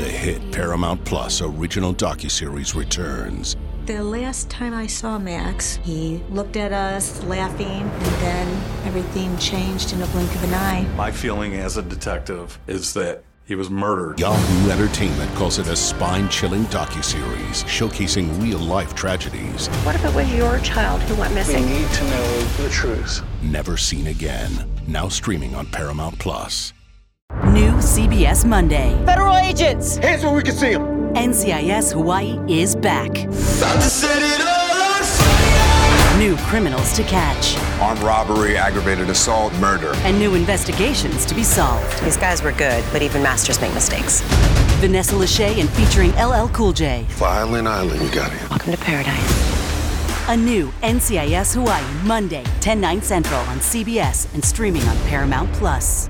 The hit Paramount Plus original docuseries returns. The last time I saw Max, he looked at us laughing, and then everything changed in a blink of an eye. My feeling as a detective is that he was murdered. Yahoo Entertainment calls it a spine-chilling docuseries showcasing real-life tragedies. What if it was your child who went missing? We need to know the truth. Never seen again. Now streaming on Paramount Plus. New CBS Monday. Federal agents! Hands where we can see them! NCIS Hawaii is back. About to set it all on fire! New criminals to catch. Armed robbery, aggravated assault, murder. And new investigations to be solved. These guys were good, but even masters make mistakes. Vanessa Lachey and featuring LL Cool J. Violent Island, you got it. Welcome to paradise. A new NCIS Hawaii, Monday, 10/9 Central on CBS and streaming on Paramount Plus.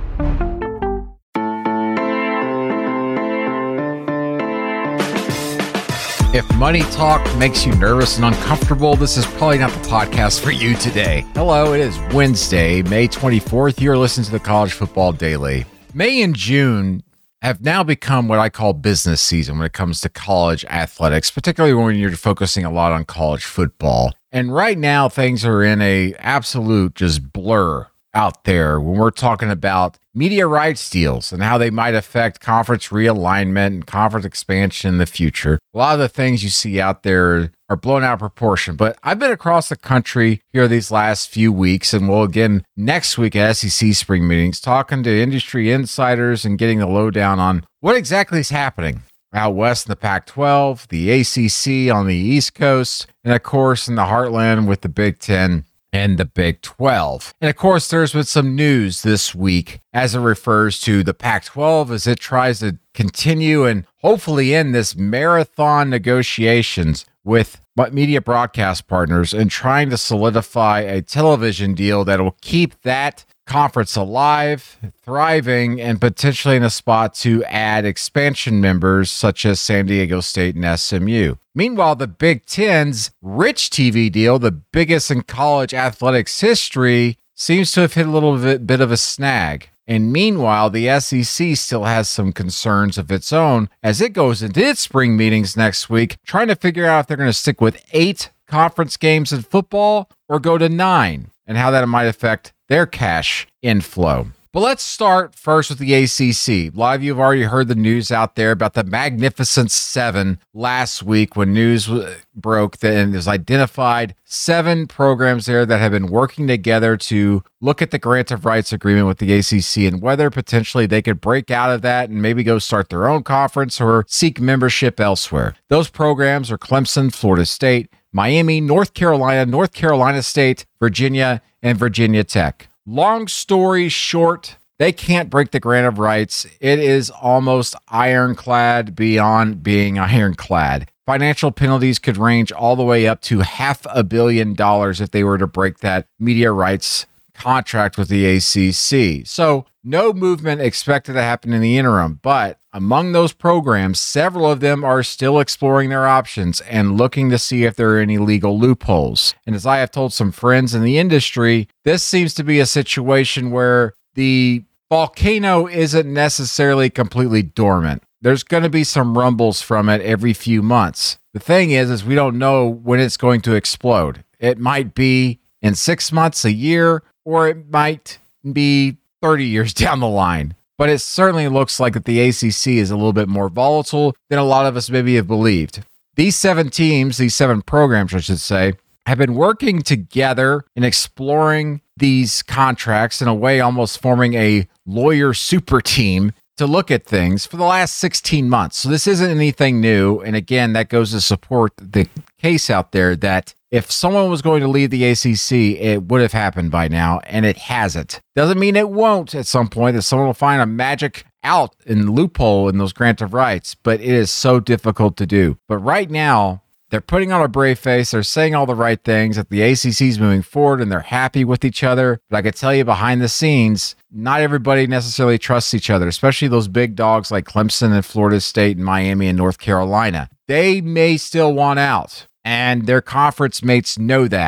If money talk makes you nervous and uncomfortable, this is probably not the podcast for you today. Hello, it is Wednesday, May 24th. You're listening to the College Football Daily. May and June have now become what I call business season when it comes to college athletics, particularly when you're focusing a lot on college football. And right now, things are in a absolute just blur out there when we're talking about media rights deals and how they might affect conference realignment and conference expansion in the future. A lot of the things you see out there are blown out of proportion, but I've been across the country here these last few weeks and will again next week at SEC spring meetings, talking to industry insiders and getting the lowdown on what exactly is happening out west in the Pac-12, the ACC on the East Coast, and of course in the heartland with the Big Ten and the Big 12. And of course, there's been some news this week as it refers to the Pac-12 as it tries to continue and hopefully end this marathon negotiations with media broadcast partners and trying to solidify a television deal that will keep that conference alive, thriving, and potentially in a spot to add expansion members such as San Diego State and SMU. Meanwhile, the Big Ten's rich TV deal, the biggest in college athletics history, seems to have hit a little bit of a snag. And meanwhile, the SEC still has some concerns of its own as it goes into its spring meetings next week, trying to figure out if they're going to stick with 8 conference games in football or go to 9, and how that might affect their cash inflow. But let's start first with the ACC. A lot of you have already heard the news out there about the Magnificent Seven last week when news broke that it was identified 7 programs there that have been working together to look at the grant of rights agreement with the ACC and whether potentially they could break out of that and maybe go start their own conference or seek membership elsewhere. Those programs are Clemson, Florida State, Miami, North Carolina State, Virginia, and Virginia Tech. Long story short, they can't break the grant of rights. It is almost ironclad beyond being ironclad. Financial penalties could range all the way up to $500 million if they were to break that media rights contract with the ACC. So no movement expected to happen in the interim, but among those programs, several of them are still exploring their options and looking to see if there are any legal loopholes. And as I have told some friends in the industry, this seems to be a situation where the volcano isn't necessarily completely dormant. There's going to be some rumbles from it every few months. The thing is we don't know when it's going to explode. It might be in 6 months, a year, or it might be 30 years down the line. But it certainly looks like that the ACC is a little bit more volatile than a lot of us maybe have believed. These 7 teams, these 7 programs, I should say, have been working together and exploring these contracts in a way, almost forming a lawyer super team to look at things for the last 16 months. So this isn't anything new. And again, that goes to support the case out there that if someone was going to leave the ACC, it would have happened by now, and it hasn't. Doesn't mean it won't at some point, that someone will find a magic out and loophole in those grant of rights, but it is so difficult to do. But right now, they're putting on a brave face. They're saying all the right things, that the ACC is moving forward and they're happy with each other. But I can tell you behind the scenes, not everybody necessarily trusts each other, especially those big dogs like Clemson and Florida State and Miami and North Carolina. They may still want out, and their conference mates know that.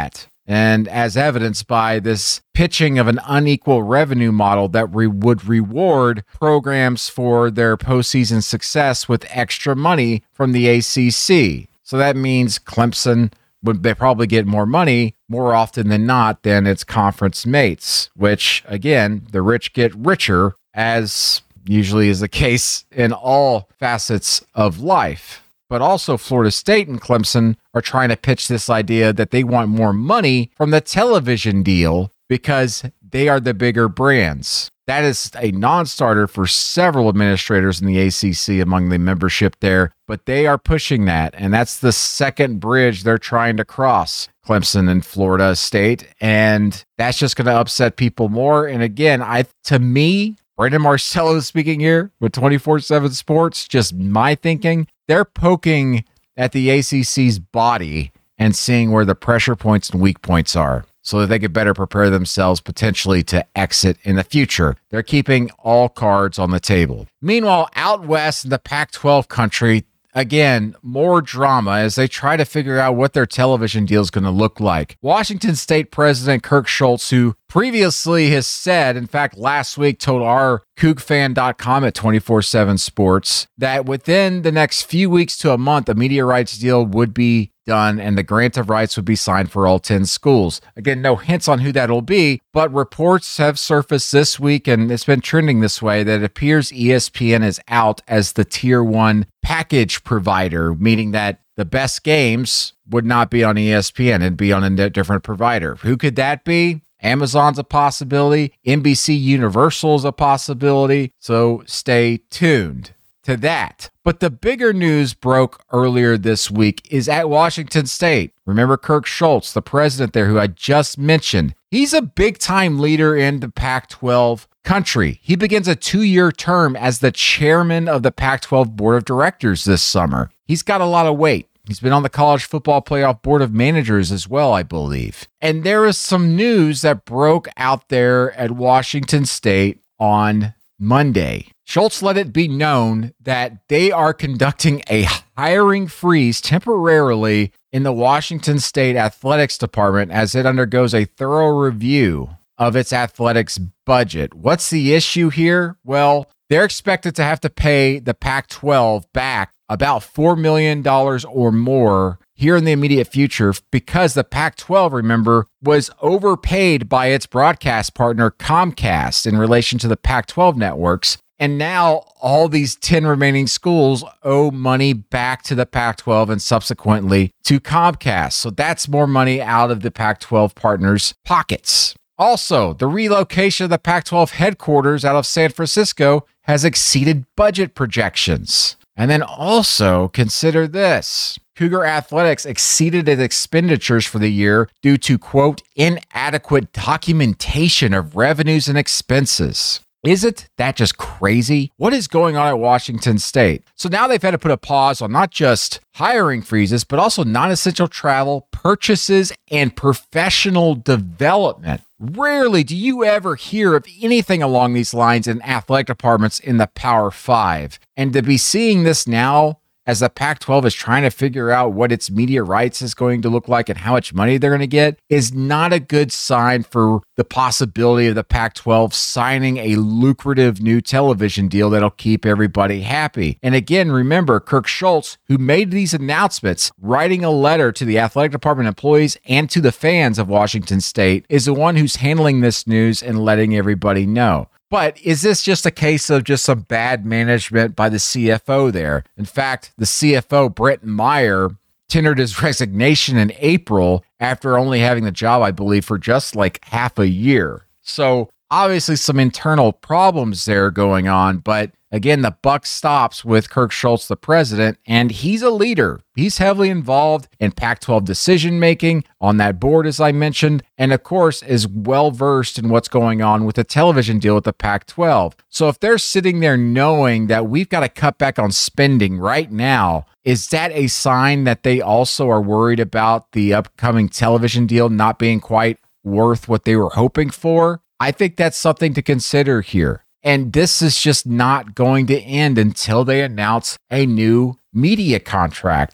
And as evidenced by this pitching of an unequal revenue model that would reward programs for their postseason success with extra money from the ACC. So that means Clemson would they probably get more money more often than not than its conference mates, which, again, the rich get richer, as usually is the case in all facets of life. But also Florida State and Clemson are trying to pitch this idea that they want more money from the television deal because they are the bigger brands. That is a non-starter for several administrators in the ACC among the membership there, but they are pushing that, and that's the second bridge they're trying to cross, Clemson and Florida State, and that's just going to upset people more. And again, to me, Brandon Marcello speaking here with 24/7 Sports, just my thinking, they're poking at the ACC's body and seeing where the pressure points and weak points are so that they could better prepare themselves potentially to exit in the future. They're keeping all cards on the table. Meanwhile, out west in the Pac-12 country, again, more drama as they try to figure out what their television deal is going to look like. Washington State President Kirk Schultz, who previously has said, in fact, last week told our KookFan.com at 24/7 Sports that within the next few weeks to a month, a media rights deal would be done and the grant of rights would be signed for all 10 schools. Again, no hints on who that'll be, but reports have surfaced this week, and it's been trending this way, that it appears ESPN is out as the tier 1 package provider, meaning that the best games would not be on ESPN, it'd be on a different provider. Who could that be? Amazon's a possibility. NBC Universal's a possibility. So stay tuned to that. But the bigger news broke earlier this week is at Washington State. Remember Kirk Schultz, the president there who I just mentioned. He's a big-time leader in the Pac-12 country. He begins a 2-year term as the chairman of the Pac-12 Board of Directors this summer. He's got a lot of weight. He's been on the College Football Playoff Board of Managers as well, I believe. And there is some news that broke out there at Washington State on Monday. Schultz let it be known that they are conducting a hiring freeze temporarily in the Washington State Athletics Department as it undergoes a thorough review of its athletics budget. What's the issue here? Well, they're expected to have to pay the Pac-12 back about $4 million or more here in the immediate future because the Pac-12, remember, was overpaid by its broadcast partner Comcast in relation to the Pac-12 networks. And now all these 10 remaining schools owe money back to the Pac-12 and subsequently to Comcast. So that's more money out of the Pac-12 partners' pockets. Also, the relocation of the Pac-12 headquarters out of San Francisco has exceeded budget projections. And then also consider this. Cougar Athletics exceeded its expenditures for the year due to, quote, inadequate documentation of revenues and expenses. Isn't that just crazy? What is going on at Washington State? So now they've had to put a pause on not just hiring freezes, but also non-essential travel, purchases, and professional development. Rarely do you ever hear of anything along these lines in athletic departments in the Power 5. And to be seeing this now as the Pac-12 is trying to figure out what its media rights is going to look like and how much money they're going to get is not a good sign for the possibility of the Pac-12 signing a lucrative new television deal that'll keep everybody happy. And again, remember, Kirk Schultz, who made these announcements, writing a letter to the athletic department employees and to the fans of Washington State, is the one who's handling this news and letting everybody know. But is this just a case of just some bad management by the CFO there? In fact, the CFO, Brett Meyer, tendered his resignation in April after only having the job, I believe, for just like half a year. So obviously some internal problems there going on, but again, the buck stops with Kirk Schultz, the president, and he's a leader. He's heavily involved in Pac-12 decision-making on that board, as I mentioned, and of course is well-versed in what's going on with the television deal with the Pac-12. So if they're sitting there knowing that we've got to cut back on spending right now, is that a sign that they also are worried about the upcoming television deal not being quite worth what they were hoping for? I think that's something to consider here. And this is just not going to end until they announce a new media contract.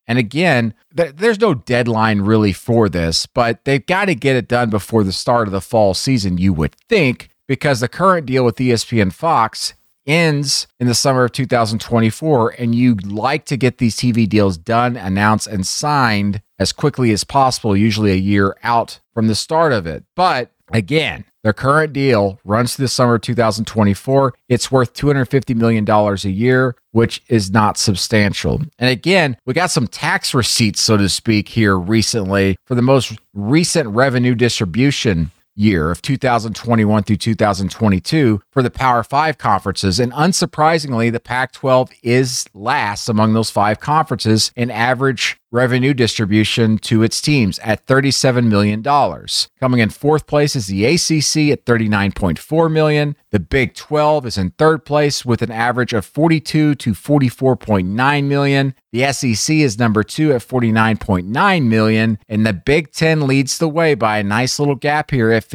And again, there's no deadline really for this, but they've got to get it done before the start of the fall season, you would think, because the current deal with ESPN Fox ends in the summer of 2024, and you'd like to get these TV deals done, announced, and signed as quickly as possible, usually a year out from the start of it. But again, their current deal runs through the summer of 2024. It's worth $250 million a year, which is not substantial. And again, we got some tax receipts, so to speak, here recently for the most recent revenue distribution year of 2021 through 2022 for the Power 5 conferences. And unsurprisingly, the Pac-12 is last among those 5 conferences in average revenue distribution to its teams at $37 million. Coming in fourth place is the ACC at $39.4 million. The Big 12 is in third place with an average of $42 to $44.9 million. The SEC is number 2 at $49.9 million. And the Big 10 leads the way by a nice little gap here at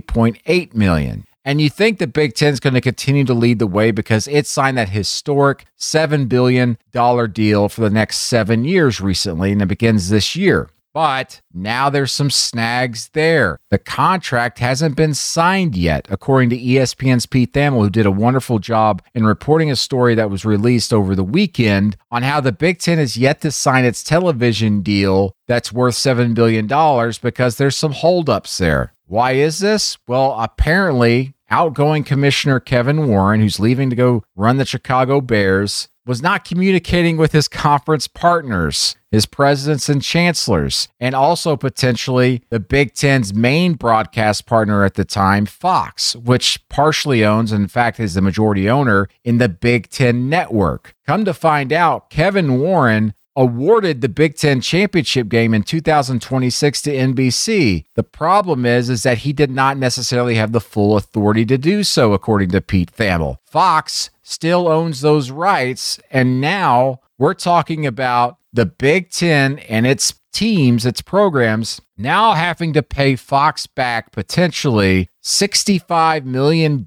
$58.8 million. And you think the Big Ten is going to continue to lead the way because it signed that historic $7 billion deal for the next 7 years recently, and it begins this year. But now there's some snags there. The contract hasn't been signed yet, according to ESPN's Pete Thamel, who did a wonderful job in reporting a story that was released over the weekend on how the Big Ten is yet to sign its television deal that's worth $7 billion because there's some holdups there. Why is this? Well, apparently, outgoing Commissioner Kevin Warren, who's leaving to go run the Chicago Bears, was not communicating with his conference partners, his presidents and chancellors, and also potentially the Big Ten's main broadcast partner at the time, Fox, which partially owns, and in fact is the majority owner in the Big Ten network. Come to find out, Kevin Warren awarded the Big Ten championship game in 2026 to NBC. The problem is that he did not necessarily have the full authority to do so, according to Pete Thamel. Fox still owns those rights, and now we're talking about the Big Ten and its teams, its programs, now having to pay Fox back potentially $65 million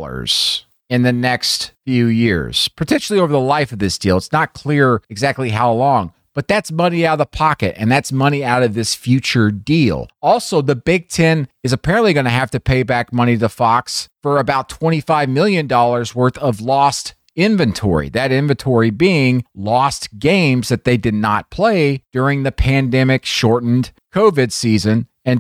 in the next few years, potentially over the life of this deal. It's not clear exactly how long, but that's money out of the pocket, and that's money out of this future deal. Also, the Big Ten is apparently going to have to pay back money to Fox for about $25 million worth of lost inventory. That inventory being lost games that they did not play during the pandemic-shortened COVID season in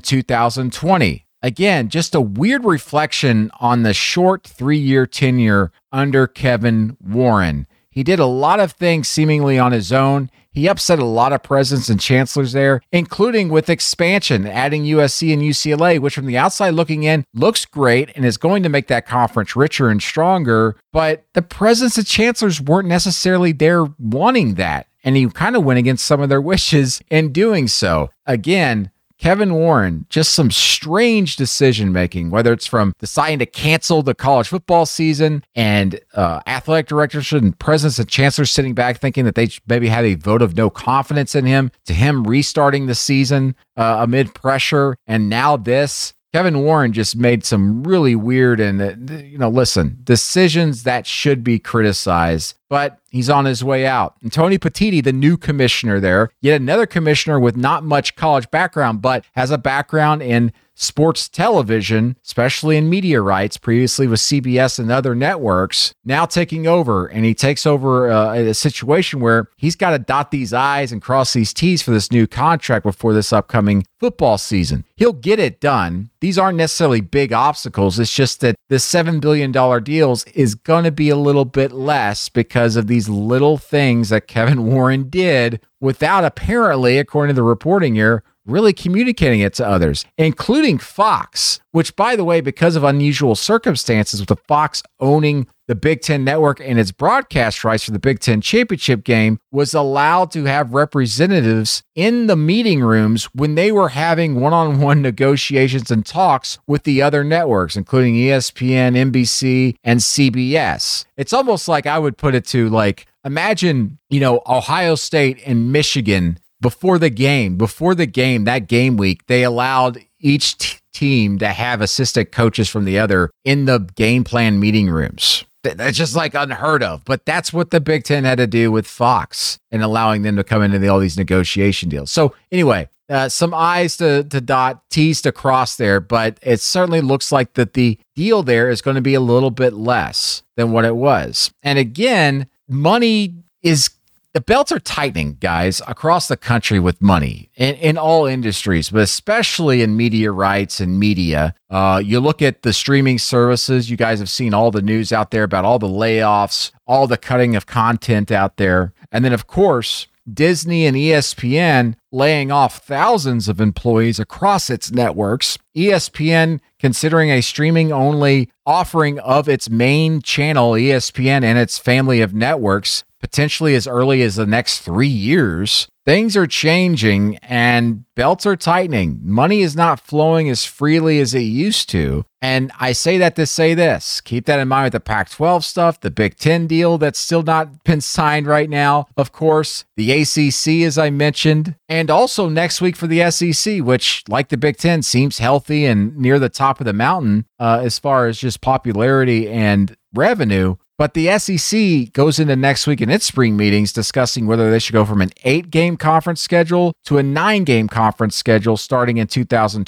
2020. Again, just a weird reflection on the short 3-year tenure under Kevin Warren. He did a lot of things seemingly on his own. He upset a lot of presidents and chancellors there, including with expansion, adding USC and UCLA, which from the outside looking in looks great and is going to make that conference richer and stronger. But the presidents and chancellors weren't necessarily there wanting that. And he kind of went against some of their wishes in doing so. Again, Kevin Warren, just some strange decision-making, whether it's from deciding to cancel the college football season and athletic directors and presidents and chancellors sitting back thinking that they maybe had a vote of no confidence in him, to him restarting the season amid pressure, and now this. Kevin Warren just made some really weird and, listen, decisions that should be criticized, but he's on his way out. And Tony Petitti, the new commissioner there, yet another commissioner with not much college background, but has a background in sports television, especially in media rights, previously with CBS and other networks, now taking over. And he takes over a situation where he's got to dot these I's and cross these T's for this new contract before this upcoming football season. He'll get it done. These aren't necessarily big obstacles. It's just that the $7 billion deals is going to be a little bit less because of these little things that Kevin Warren did without apparently, according to the reporting here, really communicating it to others, including Fox, which, by the way, because of unusual circumstances with the Fox owning the Big Ten Network and its broadcast rights for the Big Ten Championship game, was allowed to have representatives in the meeting rooms when they were having one-on-one negotiations and talks with the other networks, including ESPN, NBC, and CBS. It's almost like I would put it to, like, imagine, Ohio State and Michigan before the game, that game week, they allowed each team to have assistant coaches from the other in the game plan meeting rooms. That's just like unheard of. But that's what the Big Ten had to do with Fox and allowing them to come into all these negotiation deals. So anyway, some I's to dot, T's to cross there, but it certainly looks like that the deal there is going to be a little bit less than what it was. And again, the belts are tightening, guys, across the country with money in all industries, but especially in media rights and media. You look at the streaming services. You guys have seen all the news out there about all the layoffs, all the cutting of content out there. And then, of course, Disney and ESPN laying off thousands of employees across its networks. ESPN considering a streaming-only offering of its main channel, ESPN, and its family of networks, potentially as early as the next 3 years. Things are changing and belts are tightening. Money is not flowing as freely as it used to. And I say that to say this. Keep that in mind with the Pac-12 stuff, the Big Ten deal that's still not been signed right now. Of course, the ACC, as I mentioned, and also next week for the SEC, which, like the Big Ten, seems healthy and near the top of the mountain as far as just popularity and revenue. But the SEC goes into next week in its spring meetings discussing whether they should go from an 8-game conference schedule to a 9-game conference schedule starting in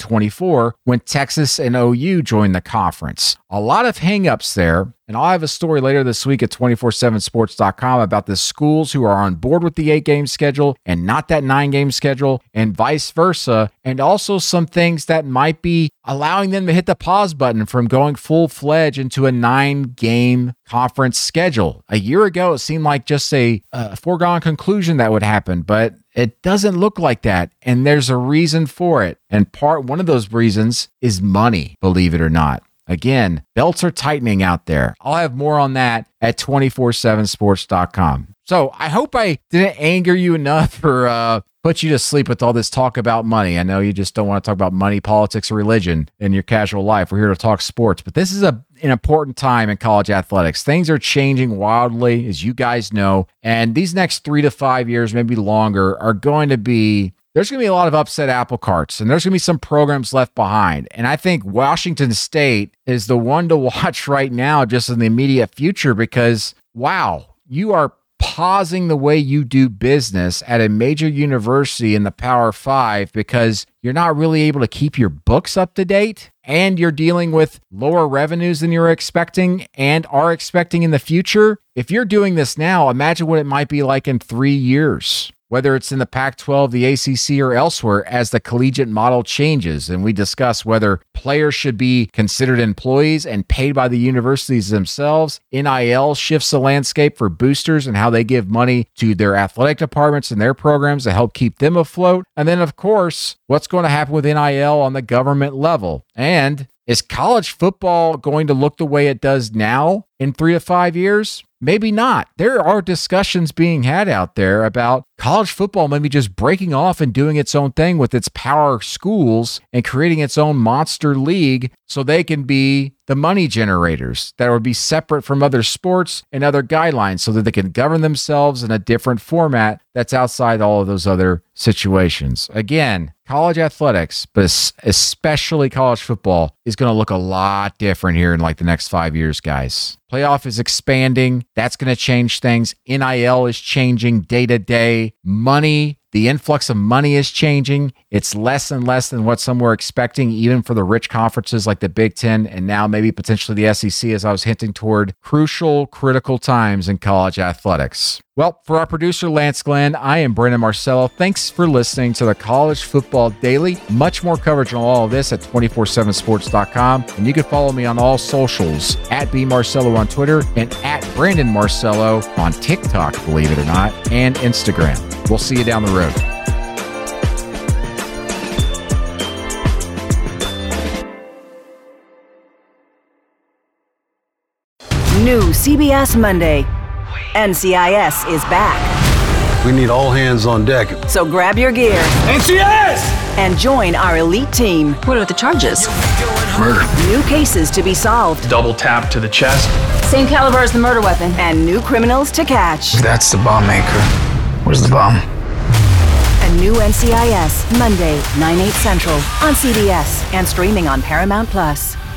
2024 when Texas and OU join the conference. A lot of hangups there. And I'll have a story later this week at 247sports.com about the schools who are on board with the 8-game schedule and not that 9-game schedule and vice versa. And also some things that might be allowing them to hit the pause button from going full-fledged into a 9-game conference schedule. A year ago, it seemed like just a foregone conclusion that would happen, but it doesn't look like that. And there's a reason for it. And one of those reasons is money, believe it or not. Again, belts are tightening out there. I'll have more on that at 247sports.com. So I hope I didn't anger you enough or put you to sleep with all this talk about money. I know you just don't want to talk about money, politics, or religion in your casual life. We're here to talk sports, but this is an important time in college athletics. Things are changing wildly, as you guys know, and these next 3 to 5 years, maybe longer, are going to be there's going to be a lot of upset apple carts, and there's going to be some programs left behind. And I think Washington State is the one to watch right now just in the immediate future because, wow, you are pausing the way you do business at a major university in the Power 5 because you're not really able to keep your books up to date, and you're dealing with lower revenues than you're expecting and are expecting in the future. If you're doing this now, imagine what it might be like in 3 years. Whether it's in the Pac-12, the ACC, or elsewhere, as the collegiate model changes. And we discuss whether players should be considered employees and paid by the universities themselves. NIL shifts the landscape for boosters and how they give money to their athletic departments and their programs to help keep them afloat. And then, of course, what's going to happen with NIL on the government level? And is college football going to look the way it does now in 3 to 5 years? Maybe not. There are discussions being had out there about college football maybe just breaking off and doing its own thing with its power schools and creating its own monster league so they can be the money generators that would be separate from other sports and other guidelines so that they can govern themselves in a different format that's outside all of those other situations. Again, college athletics, but especially college football, is going to look a lot different here in like the next 5 years, guys. Playoff is expanding. That's going to change things. NIL is changing day to day. Money, the influx of money is changing. It's less and less than what some were expecting, even for the rich conferences like the Big Ten and now maybe potentially the SEC, as I was hinting toward. Crucial, critical times in college athletics. Well, for our producer, Lance Glenn, I am Brandon Marcello. Thanks for listening to the College Football Daily. Much more coverage on all of this at 247sports.com. And you can follow me on all socials at bmarcello on Twitter and at Brandon Marcello on TikTok, believe it or not, and Instagram. We'll see you down the road. New CBS Monday. NCIS is back. We need all hands on deck. So grab your gear. NCIS! And join our elite team. What are the charges? Murder. New cases to be solved. Double tap to the chest. Same caliber as the murder weapon. And new criminals to catch. That's the bomb maker. Where's the bomb? A new NCIS, Monday, 9/8 Central on CBS and streaming on Paramount+.